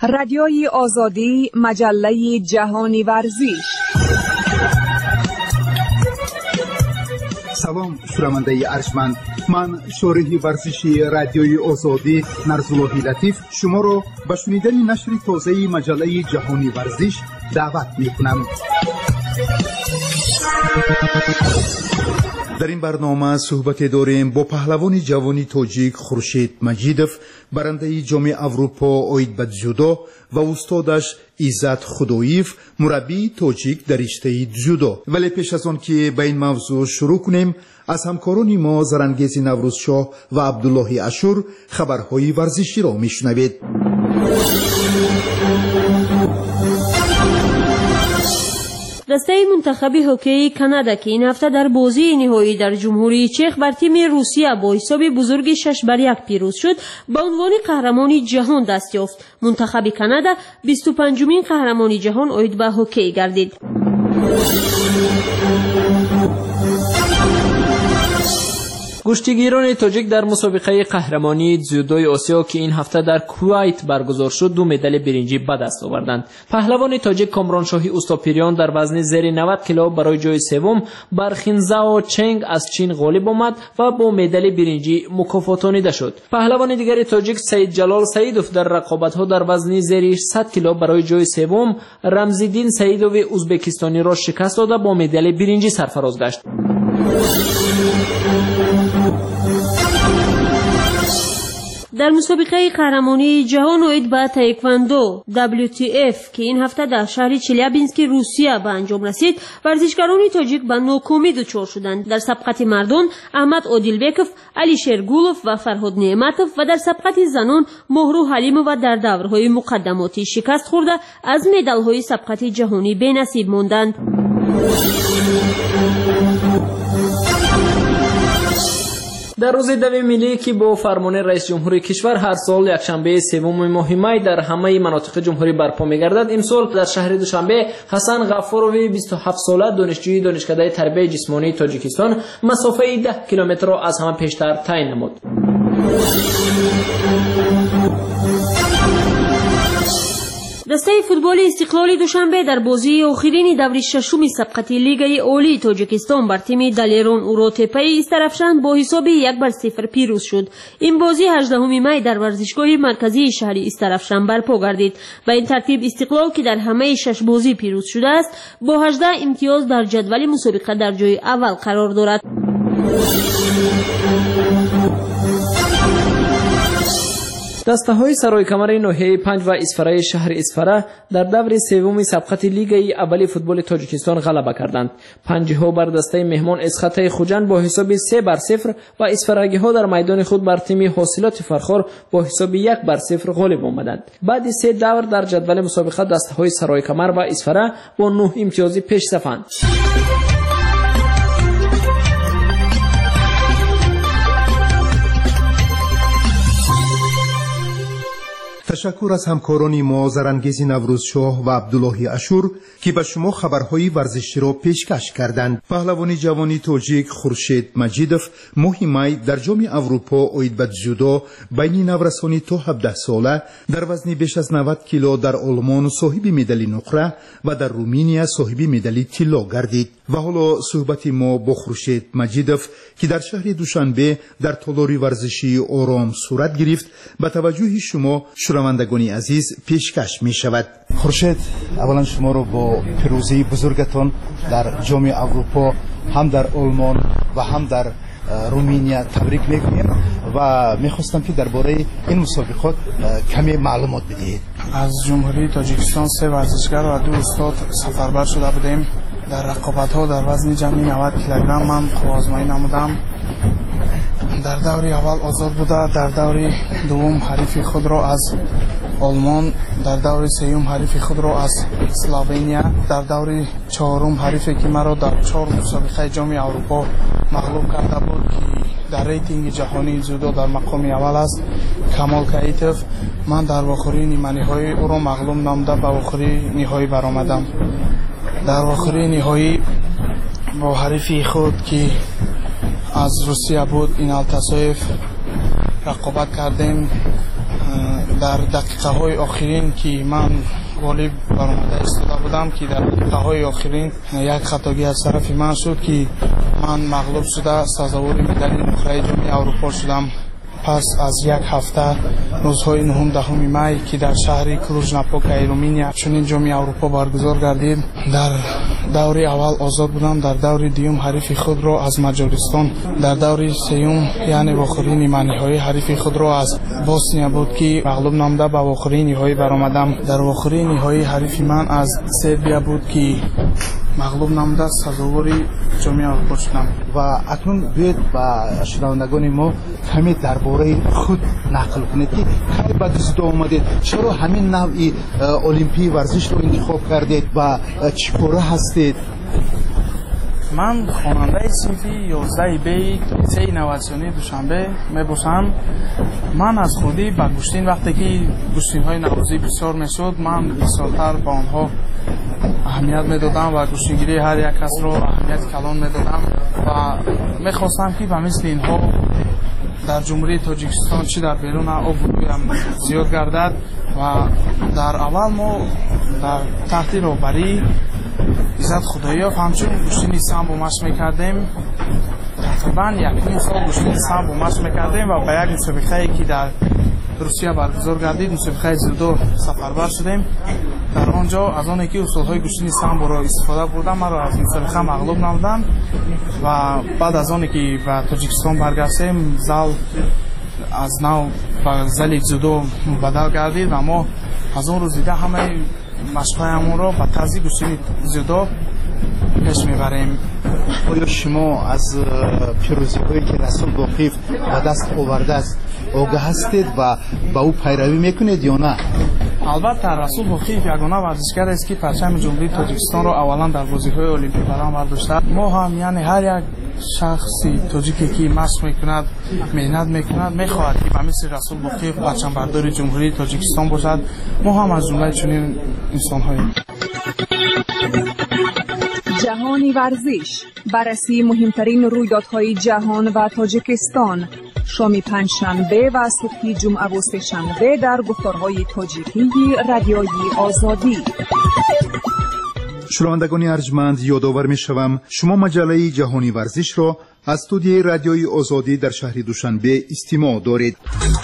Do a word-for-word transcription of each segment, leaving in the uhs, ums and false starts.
رادیوی آزادی، مجله جهانی ورزش. سلام شنونده ارجمند، من شارح ورزشی رادیوی آزادی نرزاللهی لطیف شما را به شنیدن نشر تازه مجله جهانی ورزش دعوت می‌کنم. در این برنامه صحبت داریم با پهلوان جوانی تاجیک خورشید مجیدوف، برنده جام اروپا اوید به جودو، و استادش عزت خداییف، مربی تاجیک در رشته جودو. ولی پیش از آن که به این موضوع شروع کنیم، از همکاران ما زرنگیز نوروزشاه و عبدالله اشور خبرهای ورزشی را میشنوید. دسته منتخب هوکی کانادا که این هفته در بازی نهایی در جمهوری چک بر تیم روسیه با حساب بزرگ شش بر یک پیروز شد، به عنوان قهرمانی جهان دست یافت. منتخب کانادا بیست و پنجمین قهرمانی جهان اوید به هوکی گردید. کشتیگیران تاجیک در مسابقه قهرمانی جودوی آسیا که این هفته در کویت برگزار شد دو مدال برنجی به دست آوردند. پهلوان تاجیک کامران شاهی اوستاپیریان در وزن زیر نود کیلو برای جای سوم بر خینزاو چنگ از چین غالب آمد و با مدال برنجی مکافاتانیده شد. پهلوان دیگر تاجیک سید جلال سیدوف در رقابت‌ها در وزن زیر صد کیلو برای جای سوم رمزیدین سیدوف ازبکستانی را شکست داده با مدال برنجی سرفراز گشت. در مسابقه قهرمانی جهان اوید به تایکواندو دبلیو تی اف که این هفته در شهر چلیابینسک روسیه به انجام رسید، ورزشکاران تاجیک به ناکامی دچار شدند. در سبقت مردان احمد عادلبکوف، علی شرگولوف و فرهاد نعمتوف و در سبقت زنان مهرو حلیمووا در دورهای مقدماتی شکست خورده از مدال‌های سبقت جهانی بی‌نصیب ماندند. در روز دوم ملی که با فرمان رئیس جمهور کشور هر سال یکشنبه سوم ماه می در همه مناطق جمهوری برپا می‌گردد، امسال در شهر دوشنبه حسن غفاروی بیست و هفت ساله دانشجوی دانشکده تربیت جسمانی تاجیکستان مسافه ده کیلومتر را از همه پیشتر تعیین نمود. دسته فوتبال استقلال دوشنبه در بازی آخرین دور ششم سبقت لیگ عالی تاجیکستان بر تیم دلیرون اوروتپه استرفشان با حساب یک بر صفر پیروز شد. این بازی هجدهم می در ورزشگاه مرکزی شهر استرفشان برپا گردید. به این ترتیب استقلال که در همه شش بازی پیروز شده است با هجده امتیاز در جدول مسابقه در جای اول قرار دارد. دسته های سرای کمر ناحیه پنج و اسفره شهر اسفره در دور سوم سبقت لیگ اول فوتبال تاجیکستان غلبه کردند. پنج ها بر دسته مهمان اسخط خوجند با حساب سه بر صفر و اسفرگی ها در میدان خود بر تیم حاصلات فرخار با حساب یک بر صفر غالب آمدند. بعد سه دور در جدول مسابقه دسته های سرای کمر و اسفره با نه امتیازی پیش صفند. تشکر از همکاران ما زرنگیز نوروزشاه و عبدالله اشور که به شما خبرهای ورزشی را پیشکش کردند. پهلوان جوانی تاجیک خورشید مجیدوف ماه می در جام اروپا اوید به جودو بین نورسانی تا هفده ساله در وزن بیش از نود کیلو در آلمان صاحب مدال نقره و در رومانیا صاحب مدال طلا گردید. و حالا صحبت ما با خورشید مجیدوف که در شهر دوشنبه در تالار ورزشی آرام صورت گرفت به توجه شما شنوندگان عزیز پیشکش می شود. خورشید، اولا شما را با پیروزی بزرگتان در جام اروپا هم در آلمان و هم در رومانیا تبریک میگویم و میخواستم که درباره این مسابقات کمی معلومات بدهید. از جمهوری تاجیکستان سه ورزشگر و دو استاد سفربر شده بودیم. در رقابت ها در وزن جمعی نود کیلوگرم من آزمایی نمودم. در دور اول آزاد بوده، در دور دوم حریف خود را از آلمان، در دور سوم حریف خود را از اسلوونیا، در دور چهارم حریفی که مرا در چهار مسابقه جام اروپا مغلوب کرده بود که در ریتینگ جهانی جودو در مقام اول است، کمال کیتوف. من در واخری نیمه نهایی او را مغلوب نموده به واخری نهایی برآمدم. در واخری نهایی با حریفی خود که از روسیه بود اینال تصایف رقابت کردیم. дар дақиқаҳои охирин ки ман ғолиб баромада истода будам, ки дар дақиқаҳои охирин як хатогӣ аз тарафи ман шуд, ки ман мағлуб шуда сазовори медали нуқраи ҷоми Аврупо шудам. пас аз як ҳафта рӯзҳои нӯҳум даҳуми май ки дар шаҳри Клуж-Напока, Руминия чунин ҷоми Аврупо баргузор гардид, дар даври аввал озод будам, дар даври дуюм ҳарифи худро аз Маҷористон, дар даври сеюм яъне вохӯрии ниманиҳоӣ ҳарифи худро аз Босния буд ки мағлуб намуда ба вохӯрии ниҳоӣ баромадам. Дар вохӯрии ниҳоӣ ҳарифи ман аз Сербия буд ки мағлуб намуда сазовори ҷоми Аврупо шудам. ва акнун биёед ба шунавандагони мо каме дар бораи худ нақл кунед ки кай ба дзюдо омадед, чаро ҳамин навъи олимпии варзишро интихоб кардед ва чӣ кора ҳастед? ман хонандаи синфи ёздаҳи беи лицеи инноватсионии Душанбе мебошам. ман аз худӣ ба гӯштин вақте ки гӯштинҳои наврӯзӣ бисёр мешуд, ман бисёртар ба онҳо аҳамият медодам ва гӯштингирии ҳар як касро аҳамияти калон медодам ва мехостам ки ба мисли инҳо дар ҷумҳурии Тоҷикистон чӣ дар беруна обрӯям зиёд гардад. ва дар аввал мо дар таҳти роҳбарии Иззат Худоиёв ҳамчун гӯштини самбо машқ мекардем. тақрибан якум сол гӯштини самбо машқ мекардем ва ба як мусобиқае ки дар Русия баргузор гардид, мусобиқаи дзюдо сафарбар шудем. дар он ҷо аз оне ки усулҳои гӯштини самборо истифода бурдам, маро аз мусобиқа мағлуб намуданд ва баъд аз оне ки ба Тоҷикистон баргаштем, зал аз нав ба зали дзюдо мубаддал гардид ва мо аз он рӯз дида ҳамаи машқҳоямонро ба тарзи гӯштини дзюдо пеш мебарем. оё шумо аз пирӯзиҳое ки Расул Боқиев ба даст овардааст огаҳ ҳастед ва ба ӯ пайравӣ мекунед ё на? албатта Расул Боқиев ягона варзишгарест ки парчами ҷумҳурии Тоҷикистонро аввалан дар бозиҳои олимпӣ барам бардоштааст. мо ҳам яъне ҳар як шахси тоҷике ки машқ мекунад, меҳнат мекунад, мехоҳад ки ба мисли Расул Боқиев парчамбардори ҷумҳурии Тоҷикистон бошад. мо ҳам аз ҷумлаи чунин инсонҳоем. جهانی ورزش، بررسی مهمترین رویدادهای جهان و تاجیکستان، شام پنجشنبه و صبح جمعه و سه‌شنبه در گفتارهای تاجیکی رادیوی آزادی. شنوندگان ارجمند، یادآور می‌شوم شما مجله جهانی ورزش را از استودیوی رادیوی آزادی در شهر دوشنبه استماع دارید.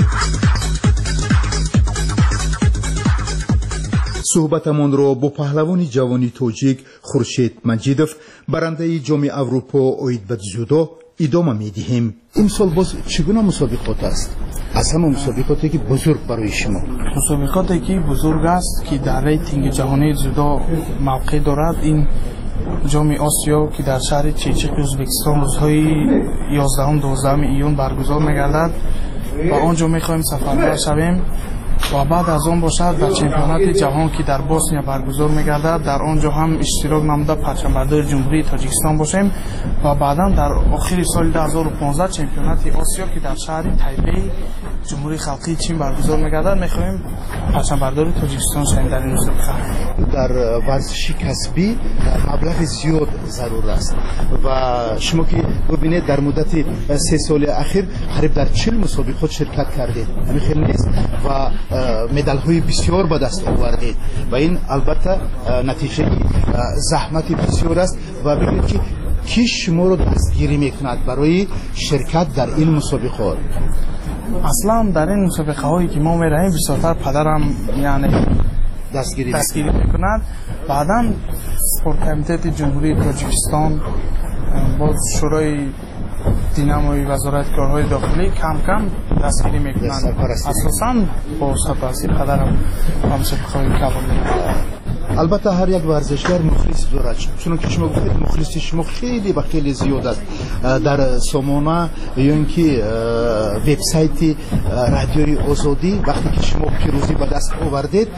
صحبتمان را با پهلوان جوانی تاجیک خورشید مجیدوف برنده جام اروپا اوید به дзюдо ادامه می‌دهیم. امسال باز چگونه مسابقات است؟ اصلا مسابقاتی که بزرگ برای شما. مسابقاتی که بزرگ است که در ریتینگ جهانی дзюдо موقع دارد این جام آسیا که در شهر چیچیق ازبکستان روزهای یازدهم دوازدهم ایون برگزار می‌گردد و آنجا می‌خواهیم سفربر شویم و بعد از آن باشد در چمپیونات جهان که در بوسنیا برگزار می‌گردد در آنجا هم اشتراک نموده پرچمبرداری جمهوری تاجیکستان باشیم و بعدا در آخر سال دو هزار و پانزده چمپیونات آسیا که در شهر تایپی جمهوری خلقی چین برگزار می‌گردد می‌خواهیم پرچمبرداری تاجیکستان شویم در این مسابقه. در ورزش کسبی مبلغ زیاد ضرور است و شما که ببینید در مدت سه سال اخیر قریب در چهل مسابقات شرکت کردید، همین خیلی نیست و مدال های بسیار به دست آوردید و این البته نتیجه زحمت بسیار است و ببینید که کی شما رو دستگیری میکند برای شرکت در این مسابقات. اصلا در این مسابقه هایی که ما میریم بسیارتر پدرم یعنی دستگیری دستگیری میکند. بعدا سپورت کمیته جمهوری تاجیکستان با شورای دیناموی وزارت کارهای داخلی کم کم دستگیری میکنند. اساساً با سرپرستی پدرم مسابقه های قبول میکنند. البته هر یک ورزشگر مخلص دارد، چون که شما گفتید مخلصی شما خیلی و خیلی زیاد است. در سامانه یا اینکه وبسایت رادیوی آزادی وقتی که شما پیروزی به دست آوردید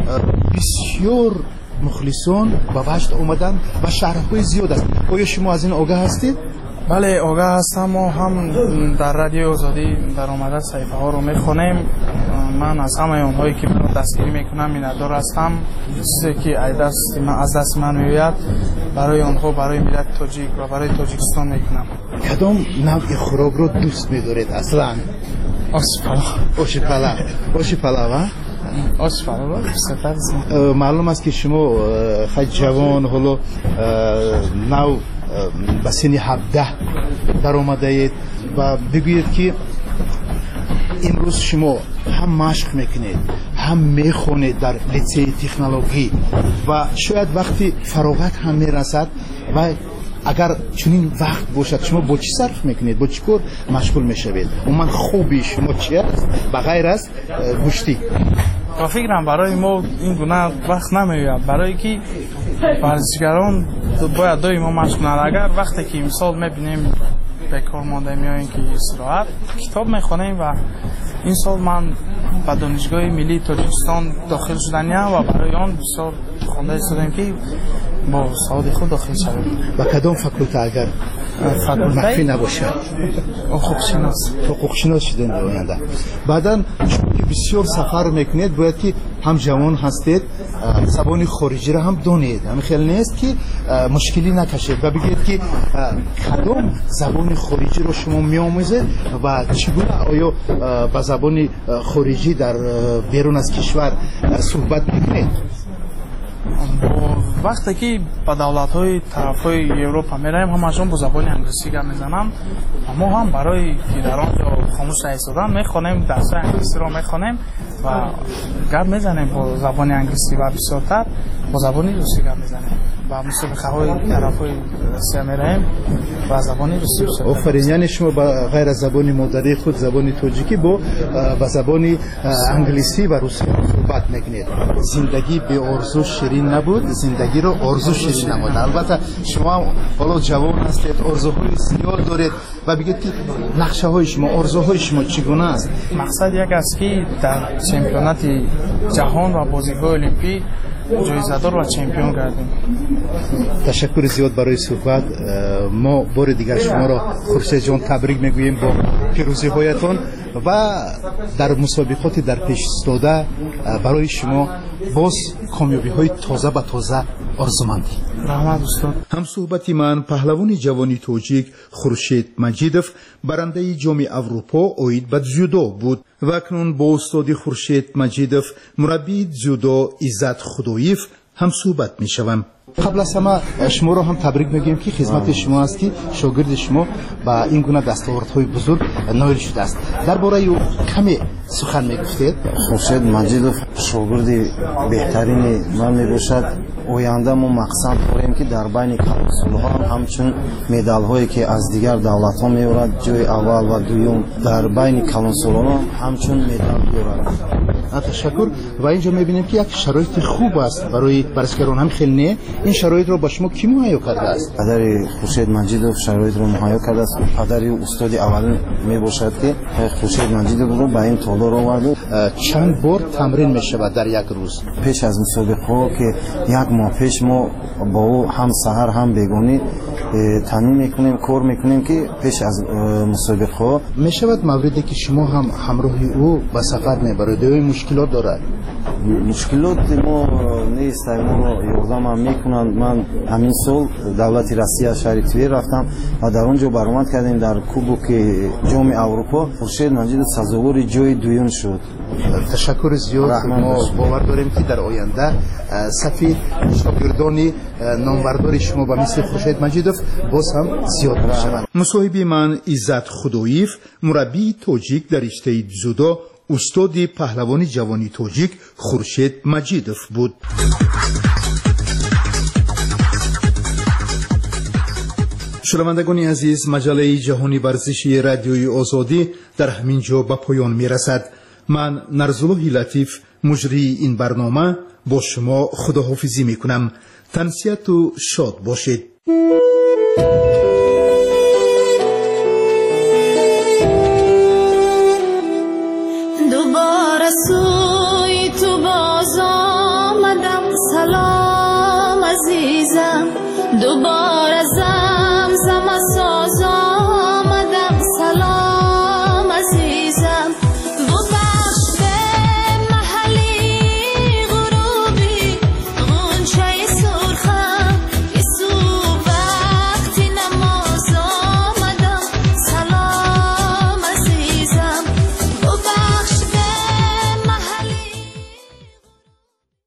بسیار مخلصان با وجد آمدن و شرف‌های زیاد است. آیا شما از این آگاه هستید؟ بله آگاه هستم. ما هم در رادیو آزادی در آمده صحیفه ها رو میخونیم. من از همه اونهایی که من دستگیری میکنم میندار هستم. چیزی که از دست من میوید برای آنها، برای ملت تاجیک و برای تاجیکستان میکنم. کدام نوع خوراک رو دوست میدارید اصلا؟ آش پلاو. آش پلاو. آش پلاو. آش پلاو سفر. معلوم است که شما خیلی جوان حالا نو به سن هفده در آمده اید و بگویید که امروز شما هم مشق میکنید هم میخونید در لیسه تکنولوژی و شاید وقتی فراغت هم میرسد و اگر چنین وقت باشد شما با چی صرف میکنید با چی کار مشغول میشوید عموما خوبی شما چی است بغیر از گوشتی با فکرم برای ما این گونه وقت نمیاد برای که ورزشگران باید دائما مشغولند اگر وقتی که مثال میبینیم بیکار مانده میاییم که استراحت کتاب میخونیم و این سال من به دانشگاه ملی تاجیکستان داخل شدنیم و برای آن بسیار خوانده شدیم که با سعادت خود داخل شدیم. و کدام فاکولته اگر مخفی نباشد؟ حقوق شناس. حقوق شناس شدن در آینده. بعدا چون که بسیار سفر میکنید باید که هم جوان هستید زبان خارجی را هم دانید. همین خیلی نیست که مشکلی نکشید و بگید که کدام زبان خارجی رو شما میآموزید و چگونه آیا با زبان خارجی در بیرون از کشور صحبت میکنید؟ وقتی که به دولت‌های طرف‌های اروپا می‌رویم همشون با زبان انگلیسی گپ می‌زنم اما هم برای که در آنجا خاموش ایستادن می‌خوانیم درس‌های انگلیسی رو می‌خوانیم و گپ می‌زنیم با زبان انگلیسی و بسیارتر با زبان روسی گپ می‌زنیم و مسابقه‌های طرف‌های روسیه می‌رویم و زبان روسی بسیار. آفرین یعنی شما با غیر از زبان مادری خود زبان تاجیکی با با زبان انگلیسی و روسی صحبت می‌کنید. زندگی به آرزو شیرین نبود زندگی رو آرزو شیرین نمود. البته شما حالا جوان هستید ارزوهای زیاد دارید و بگید که نقشه های شما ارزوهای شما چگونه است؟ مقصد یک است که در چمپیونات جهان و بازی‌های المپیک جایزه‌دار و چمپیون گردیم. تشکر زیاد برای صحبت. ما بار دیگر شما را خورشید جان تبریک میگوییم با پیروزی هایتان و در مسابقات در پیش استاده برای شما باز کامیابی های تازه به تازه آرزومندی. رحمت استاد. هم صحبت من پهلوان جوانی تاجیک خورشید مجیدوف برنده جام اروپا اوید به дзюдо بود و اکنون با استاد خورشید مجیدوف مربی дзюдо عزت خداییف هم صحبت می شوم. قبل از همه شما را هم تبریک میگیم که خدمت شما است که شاگرد شما با این گونه دستاوردهای بزرگ نایل شده است. درباره او کمی سخن میگفتید؟ خورشید مجیدوف شاگرد بهترین من میباشد. آینده ما مقصد داریم که در بین کلانسالها همچون مدال هایی که از دیگر دولت ها میورد جای اول و دوم در بین کلانسالها همچون مدال بیورد. تشکر. و اینجا میبینیم که یک شرایط خوب است برای ورزشکاران هم خیلی نه این شرایط رو با شما کی مهیا کرده است؟ پدر خورشید مجیدوف شرایط رو مهیا کرده است. پدر استاد اول میباشد که خورشید مجیدوف رو به این تالار آورد. چند بار تمرین میشود در یک روز؟ پیش از مسابقه که یک ماه پیش ما با او هم سحر هم بیگانی تمرین میکنیم کار میکنیم که پیش از مسابقه میشود موردی که شما هم همراه او به سفر میبرید دوی مشکلات دارد؟ مشکلات ما نیست ما رو یاردم هم میکنند. من همین سال دولت روسیه شهر تویر رفتم و در اونجا برآمد کردیم در کوبوک جام اروپا خورشید مجیدوف سزاوار جای دوم شد. تشکر زیاد. ما باور داریم که در آینده صفی شاگردان نامبردار شما با مثل خورشید مجیدوف باز هم زیاد میشوند. مصاحبه من عزت خداییف مربی تاجیک در رشته дзюдо استاد پهلوان جوانی تاجیک خورشید مجیدوف بود. شنوندگان عزیز مجله جهانی ورزشی رادیوی آزادی در همین جا به پایان میرسد. من نرزالله لطیف مجری این برنامه با شما خداحافظی میکنم. تنسیت و شاد باشید. دوباره سوی تو باز آمدم سلام عزیزم دوباره